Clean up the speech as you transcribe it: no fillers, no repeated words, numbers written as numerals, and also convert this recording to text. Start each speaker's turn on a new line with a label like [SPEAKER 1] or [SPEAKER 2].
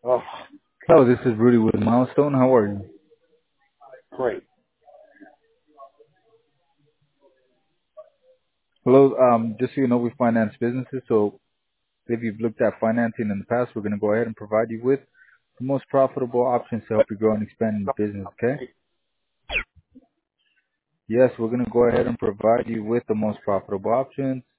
[SPEAKER 1] Oh,
[SPEAKER 2] Hello, this is Rudy with Milestone. How are you?
[SPEAKER 1] great.
[SPEAKER 2] Hello, just so you know, we finance businesses. So if you've looked at financing in the past, we're going to go ahead and provide you with the most profitable options to help you grow and expand your business. Okay? Yes, we're going to go ahead and provide you with the most profitable options